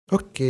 Ok.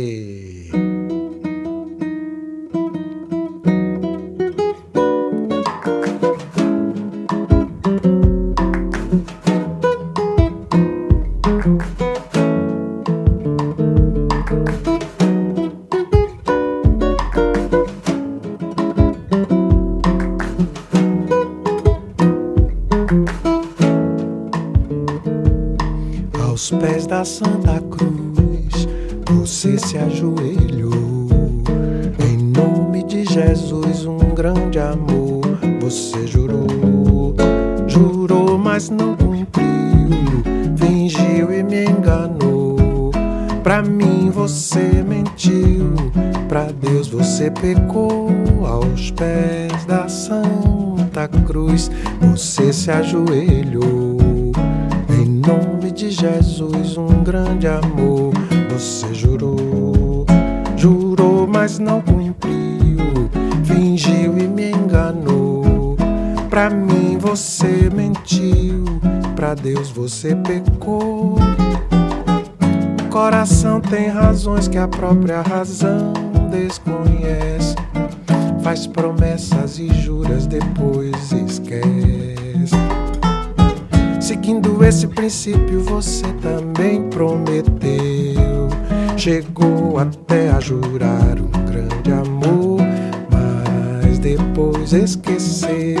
Aos pés da Santa Cruz, você se ajoelhou. Em nome de Jesus, um grande amor. Você jurou, jurou, mas não cumpriu. Fingiu e me enganou. Pra mim você mentiu, pra Deus você pecou. Aos pés da Santa Cruz, você se ajoelhou. Em nome de Jesus, um grande amor. Você jurou, jurou, mas não cumpriu. Fingiu e me enganou. Pra mim você mentiu, pra Deus você pecou. O coração tem razões que a própria razão desconhece. Faz promessas e juras, depois esquece. Seguindo esse princípio, você também prometeu. Chegou até a jurar um grande amor, mas depois esqueceu.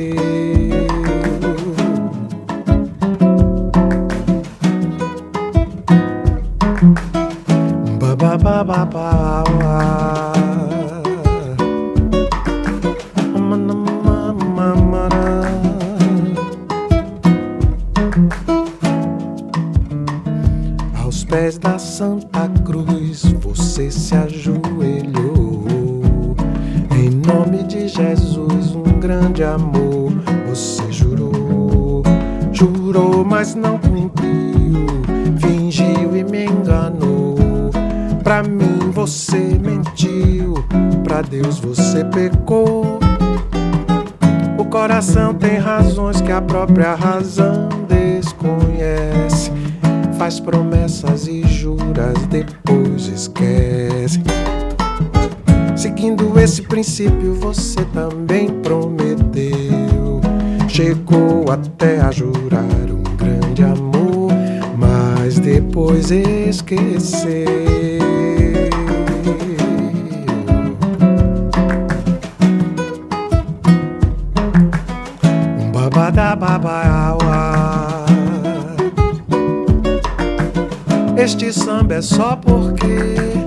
Aos pés da Santa Cruz, você se ajoelhou. Em nome de Jesus, um grande amor. Você jurou, jurou, mas não cumpriu. Fingiu e me enganou. Pra mim você mentiu, pra Deus você pecou. O coração tem razões que a própria razão desconhece. Faz promessas e juras, depois esquece. Seguindo esse princípio, você também prometeu. Chegou até a jurar um grande amor, mas depois esqueceu. Este samba é só porque